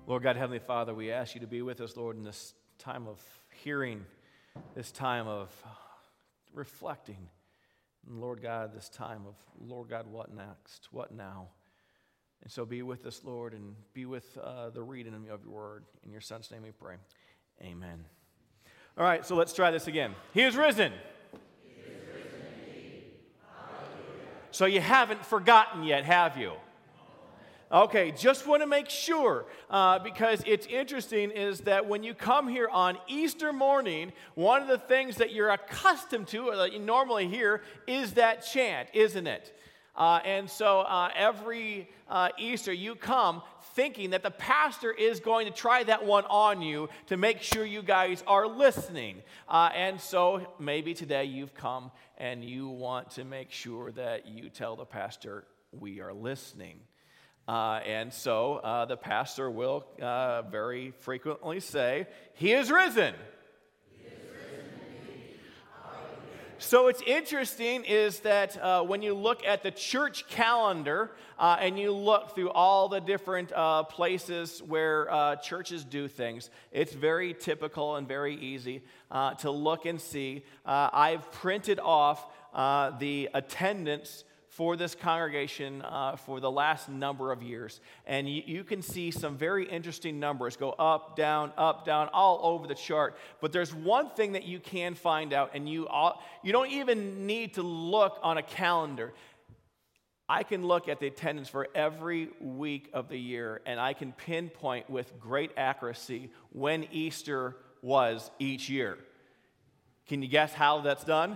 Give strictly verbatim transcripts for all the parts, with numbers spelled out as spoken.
Lord God, Heavenly Father, we ask you to be with us, Lord, in this time of hearing, this time of reflecting. And Lord God, this time of, Lord God, what next? What now? And so be with us, Lord, and be with uh, the reading of your word. In your Son's name we pray. Amen. All right, so let's try this again. He is risen. He is risen indeed. Hallelujah. So you haven't forgotten yet, have you? Okay, just want to make sure, uh, because it's interesting is that when you come here on Easter morning, one of the things that you're accustomed to, or that you normally hear, is that chant, isn't it? Uh, and so uh, every uh, Easter you come thinking that the pastor is going to try that one on you to make sure you guys are listening. Uh, and so maybe today you've come and you want to make sure that you tell the pastor, we are listening. Uh, and so uh, the pastor will uh, very frequently say, he is risen. He is risen indeed. Hallelujah. So it's interesting is that uh, when you look at the church calendar uh, and you look through all the different uh, places where uh, churches do things, it's very typical and very easy uh, to look and see. Uh, I've printed off uh, the attendance for this congregation uh, for the last number of years. And you, you can see some very interesting numbers go up, down, up, down, all over the chart. But there's one thing that you can find out, and you, all, you don't even need to look on a calendar. I can look at the attendance for every week of the year, and I can pinpoint with great accuracy when Easter was each year. Can you guess how that's done?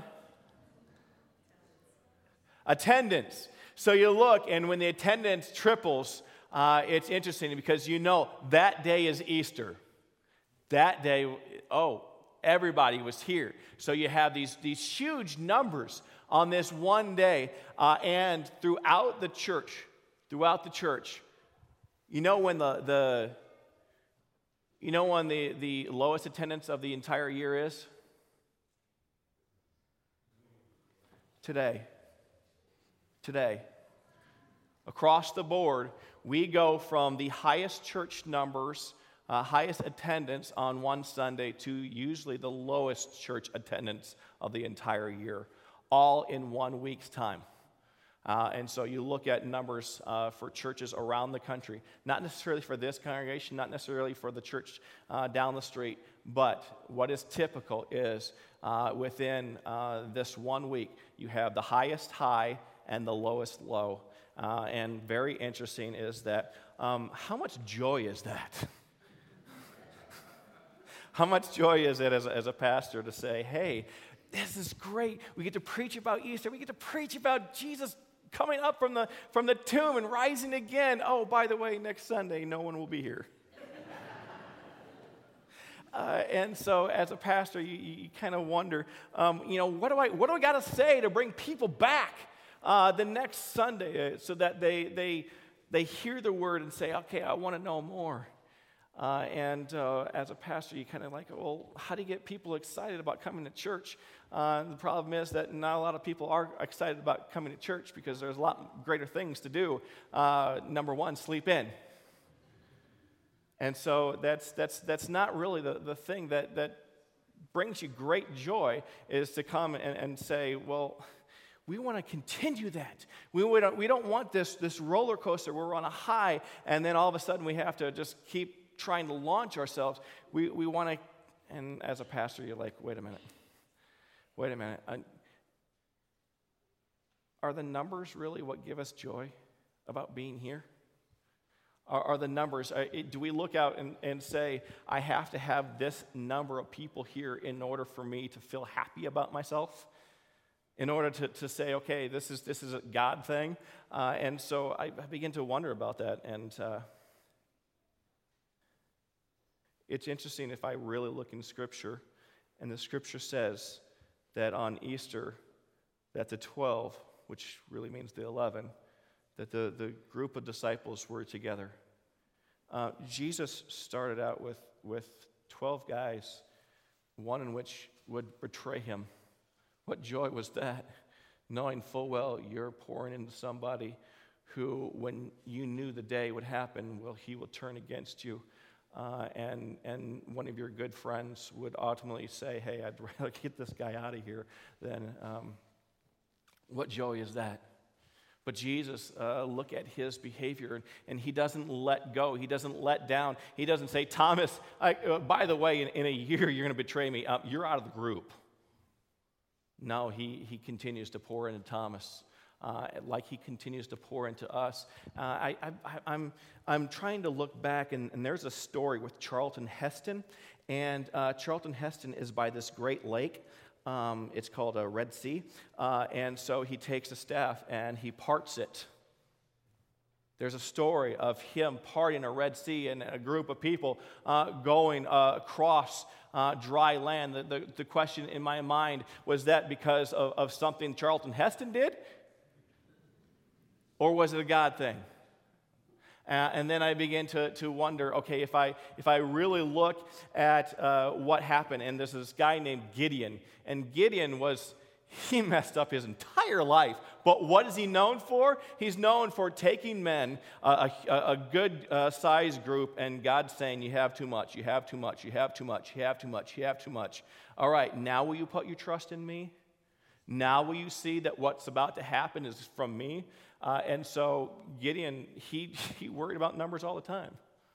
Attendance. So you look, and when the attendance triples, uh, it's interesting because you know that day is Easter. That day, oh, everybody was here. So you have these, these huge numbers on this one day, uh, and throughout the church, throughout the church, you know when the, the you know when the, the lowest attendance of the entire year is? Today. Today, across the board, we go from the highest church numbers, uh, highest attendance on one Sunday to usually the lowest church attendance of the entire year, all in one week's time. Uh, and so you look at numbers uh, for churches around the country, not necessarily for this congregation, not necessarily for the church uh, down the street, but what is typical is uh, within uh, this one week, you have the highest high and the lowest low. Uh, and very interesting is that, um, how much joy is that? How much joy is it as a, as a pastor to say, hey, this is great. We get to preach about Easter. We get to preach about Jesus coming up from the, from the tomb and rising again. Oh, by the way, next Sunday, no one will be here. Uh, and so as a pastor, you, you kind of wonder, um, you know, what do I, what do I got to say to bring people back Uh, the next Sunday, uh, so that they they they hear the word and say, okay, I want to know more. Uh, and uh, as a pastor, you kind of like, well, how do you get people excited about coming to church? Uh, the problem is that not a lot of people are excited about coming to church because there's a lot greater things to do. Uh, number one, sleep in. And so that's that's that's not really the, the thing that, that brings you great joy, is to come and, and say, well, we want to continue that. We, we, don't, we don't want this, this roller coaster where we're on a high and then all of a sudden we have to just keep trying to launch ourselves. We, we want to, and as a pastor, you're like, wait a minute. Wait a minute. I, are the numbers really what give us joy about being here? Are, are the numbers, uh, it, do we look out and, and say, I have to have this number of people here in order for me to feel happy about myself? In order to, to say, okay, this is this is a God thing. Uh, and so I, I begin to wonder about that. And uh, it's interesting if I really look in Scripture, and the Scripture says that on Easter, that the twelve, which really means the eleven, that the, the group of disciples were together. Uh, Jesus started out with, with twelve guys, one in which would betray him. What joy was that, knowing full well you're pouring into somebody who, when you knew the day would happen, well, he will turn against you. Uh, and and one of your good friends would ultimately say, hey, I'd rather get this guy out of here than, um, what joy is that? But Jesus, uh, look at his behavior, and, and he doesn't let go. He doesn't let down. He doesn't say, Thomas, I, uh, by the way, in, in a year you're going to betray me. Um, you're out of the group. No, he, he continues to pour into Thomas. Uh, like he continues to pour into us. Uh, I, I, I'm, I'm trying to look back, and, and there's a story with Charlton Heston. And uh, Charlton Heston is by this great lake. Um, it's called a Red Sea. Uh, and so he takes a staff and he parts it. There's a story of him parting a Red Sea and a group of people uh, going uh, across uh, dry land. The, the, the question in my mind was that because of, of something Charlton Heston did? Or was it a God thing? Uh, and then I began to, to wonder, okay, if I if I really look at uh, what happened, and there's this guy named Gideon, and Gideon was, he messed up his entire life. But what is he known for? He's known for taking men, uh, a, a good uh, size group, and God saying, you have too much, you have too much, you have too much, you have too much, you have too much. All right, now will you put your trust in me? Now will you see that what's about to happen is from me? Uh, and so Gideon, he, he worried about numbers all the time.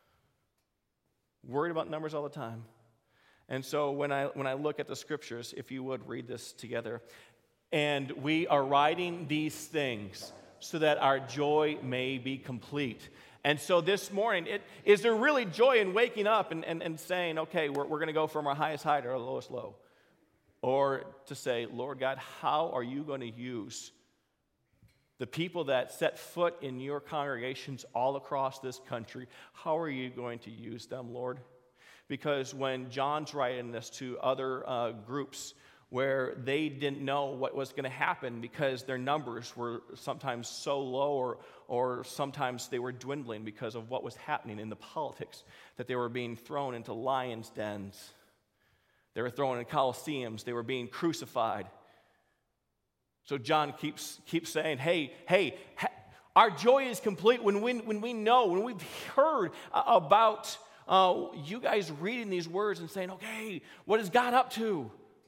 Worried about numbers all the time. And so when I when I look at the scriptures, if you would read this together, and we are writing these things so that our joy may be complete. And so this morning, it, is there really joy in waking up and, and, and saying, okay, we're, we're going to go from our highest high to our lowest low? Or to say, Lord God, how are you going to use the people that set foot in your congregations all across this country? How are you going to use them, Lord? Because when John's writing this to other uh, groups where they didn't know what was going to happen because their numbers were sometimes so low, or, or sometimes they were dwindling because of what was happening in the politics, that they were being thrown into lions' dens. They were thrown in coliseums. They were being crucified. So John keeps keeps saying, hey, hey, ha, our joy is complete when we, when we know, when we've heard uh, about uh, you guys reading these words and saying, okay, what is God up to?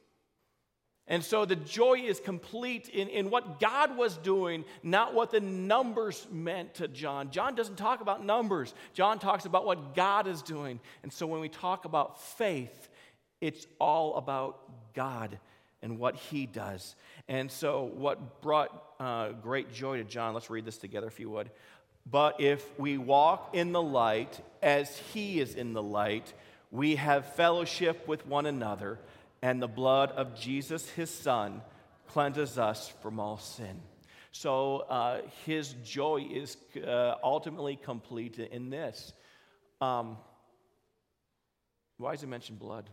And so the joy is complete in, in what God was doing, not what the numbers meant to John. John doesn't talk about numbers. John talks about what God is doing. And so when we talk about faith, it's all about God and what he does. And so what brought uh, great joy to John, let's read this together if you would. But if we walk in the light as he is in the light, we have fellowship with one another, and the blood of Jesus, his son, cleanses us from all sin. So uh, his joy is uh, ultimately complete in this. Um, why does it mention blood?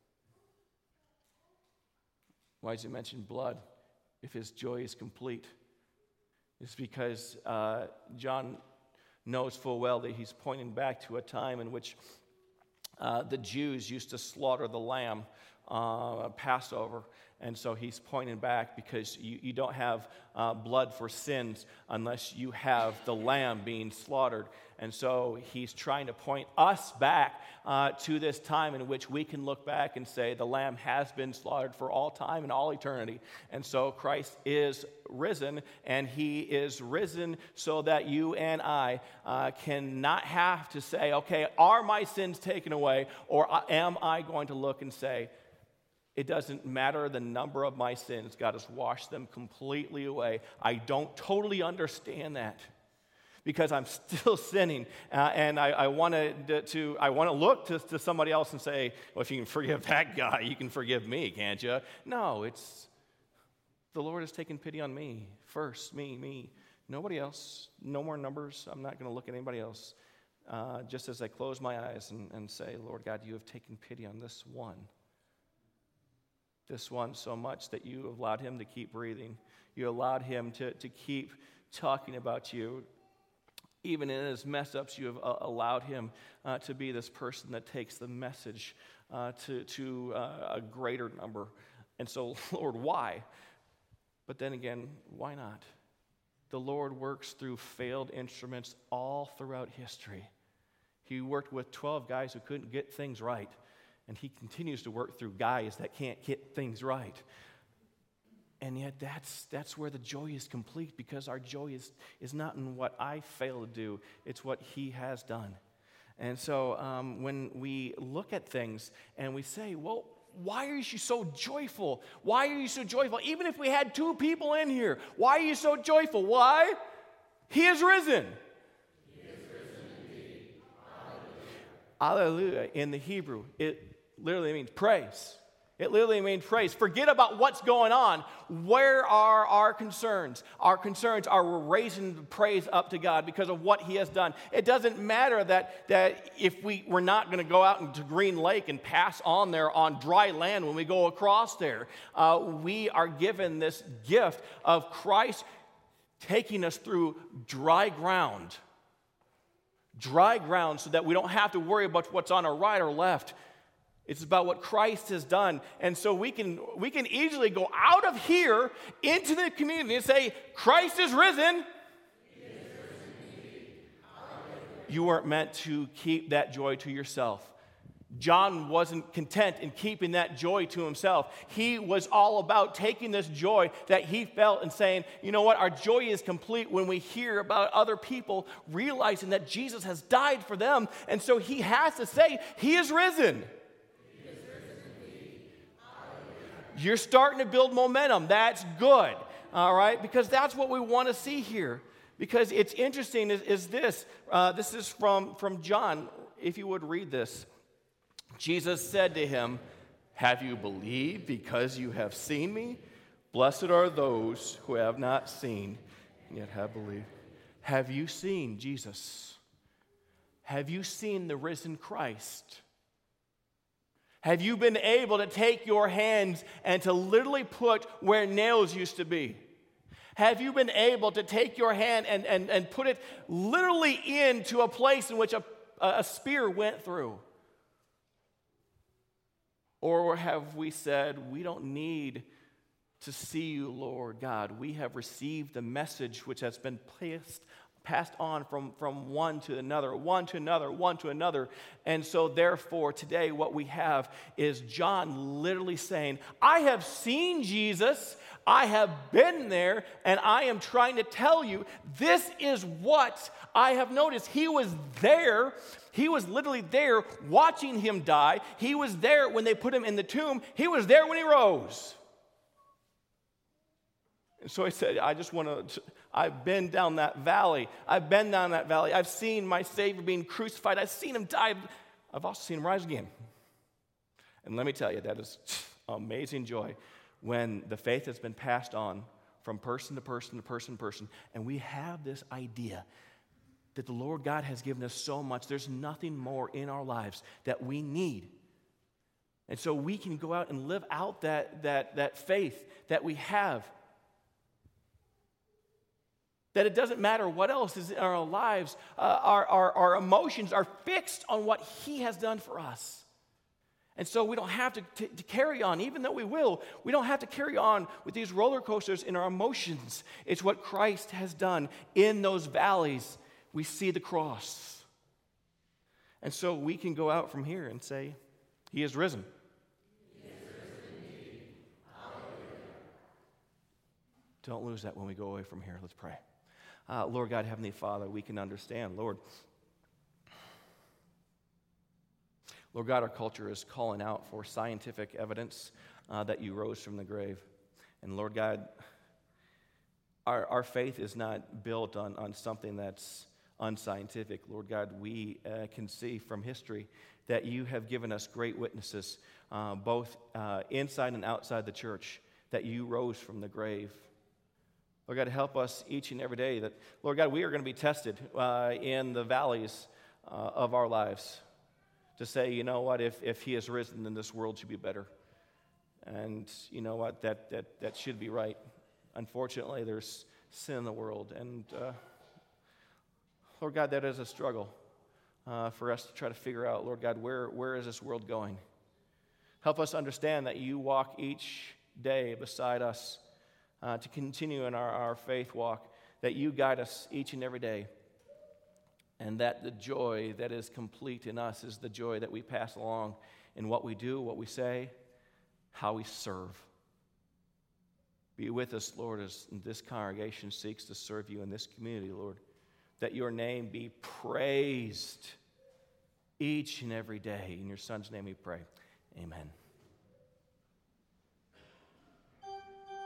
Why does it mention blood if his joy is complete? It's because uh, John knows full well that he's pointing back to a time in which uh, the Jews used to slaughter the lamb uh, Passover. And so he's pointing back because you, you don't have uh, blood for sins unless you have the lamb being slaughtered. And so he's trying to point us back uh, to this time in which we can look back and say the lamb has been slaughtered for all time and all eternity. And so Christ is risen, and he is risen so that you and I uh, cannot have to say, okay, are my sins taken away, or am I going to look and say, it doesn't matter the number of my sins. God has washed them completely away. I don't totally understand that because I'm still sinning, uh, and I, I want to, to I want to look to, to somebody else and say, well, if you can forgive that guy, you can forgive me, can't you? No, it's the Lord has taken pity on me first. Me, me, nobody else. No more numbers. I'm not going to look at anybody else. Uh, just as I close my eyes and, and say, Lord God, you have taken pity on this one. This one so much that you allowed him to keep breathing. You allowed him to, to keep talking about you. Even in his mess-ups, you have uh, allowed him uh, to be this person that takes the message uh, to, to uh, a greater number. And so, Lord, why? But then again, why not? the Lord works through failed instruments all throughout history. He worked with twelve guys who couldn't get things right, and he continues to work through guys that can't get things right. And yet that's that's where the joy is complete, because our joy is, is not in what I fail to do, it's what he has done. And so um, when we look at things and we say, well, why are you so joyful? Why are you so joyful? Even if we had two people in here, why are you so joyful? Why? He is risen. He is risen indeed. Hallelujah. Hallelujah. In the Hebrew, it literally means praise. It literally means praise. Forget about what's going on. Where are our concerns? Our concerns are we're raising praise up to God because of what he has done. It doesn't matter that, that if we, we're not going to go out into Green Lake and pass on there on dry land when we go across there. Uh, we are given this gift of Christ taking us through dry ground. Dry ground so that we don't have to worry about what's on our right or left. It's about what Christ has done. And so we can we can easily go out of here into the community and say, Christ is risen. He is risen indeed. You weren't meant to keep that joy to yourself. John wasn't content in keeping that joy to himself. He was all about taking this joy that he felt and saying, you know what, our joy is complete when we hear about other people realizing that Jesus has died for them. And so he has to say, he is risen. You're starting to build momentum. That's good, all right? Because that's what we want to see here. Because it's interesting is, is this. Uh, this is from, from John. If you would read this. Jesus said to him, have you believed because you have seen me? Blessed are those who have not seen and yet have believed. Have you seen Jesus? Have you seen the risen Christ? Have you been able to take your hands and to literally put where nails used to be? Have you been able to take your hand and, and, and put it literally into a place in which a, a spear went through? Or have we said, we don't need to see you, Lord God. We have received the message which has been placed passed on from, from one to another, one to another, one to another. And so therefore today what we have is John literally saying, I have seen Jesus, I have been there, and I am trying to tell you, this is what I have noticed. He was there, he was literally there watching him die. He was there when they put him in the tomb. He was there when he rose. And so I said, I just want to, I've been down that valley. I've been down that valley. I've seen my Savior being crucified. I've seen him die. I've also seen him rise again. And let me tell you, that is amazing joy when the faith has been passed on from person to person to person to person, and we have this idea that the Lord God has given us so much. There's nothing more in our lives that we need. And so we can go out and live out that, that, that faith that we have. That it doesn't matter what else is in our lives. Uh, our, our, our emotions are fixed on what he has done for us. And so we don't have to, to, to carry on, even though we will, we don't have to carry on with these roller coasters in our emotions. It's what Christ has done in those valleys. We see the cross. And so we can go out from here and say, he is risen. He is risen indeed. Hallelujah. Don't lose that when we go away from here. Let's pray. Uh, Lord God, Heavenly Father, we can understand, Lord. Lord God, our culture is calling out for scientific evidence uh, that you rose from the grave. And Lord God, our, our faith is not built on, on something that's unscientific. Lord God, we uh, can see from history that you have given us great witnesses, uh, both uh, inside and outside the church, that you rose from the grave. Lord God, help us each and every day that, Lord God, we are going to be tested uh, in the valleys uh, of our lives to say, you know what, if, if he has risen, then this world should be better. And you know what, that, that, that should be right. Unfortunately, there's sin in the world. And uh, Lord God, that is a struggle uh, for us to try to figure out, Lord God, where, where is this world going? Help us understand that you walk each day beside us. Uh, to continue in our, our faith walk, that you guide us each and every day, and that the joy that is complete in us is the joy that we pass along in what we do, what we say, how we serve. Be with us, Lord, as this congregation seeks to serve you in this community, Lord, that your name be praised each and every day. In your Son's name we pray. Amen.